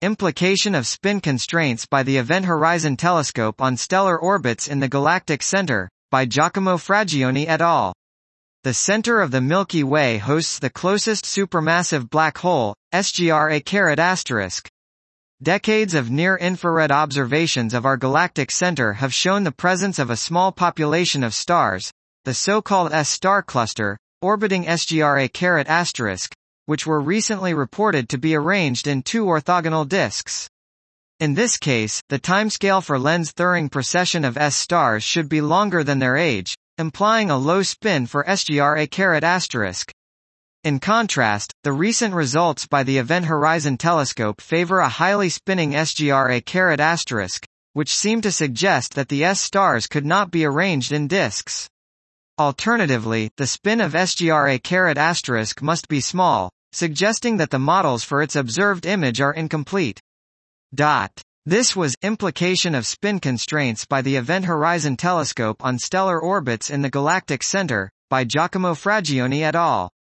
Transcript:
Implication of spin constraints by the Event Horizon Telescope on stellar orbits in the galactic center, by Giacomo Fragioni et al. The center of the Milky Way hosts the closest supermassive black hole, SGRA**. Decades of near-infrared observations of our galactic center have shown the presence of a small population of stars, the so-called S-star cluster, orbiting SGRA**, which were recently reported to be arranged in two orthogonal disks. In this case, the timescale for Lense-Thirring precession of S-stars should be longer than their age, implying a low spin for SGRA**. In contrast, the recent results by the Event Horizon Telescope favor a highly spinning SGRA**, which seem to suggest that the S-stars could not be arranged in disks. Alternatively, the spin of SGRA** must be small, suggesting that the models for its observed image are incomplete. This was Implication of Spin Constraints by the Event Horizon Telescope on Stellar Orbits in the Galactic Center, by Giacomo Fragioni et al.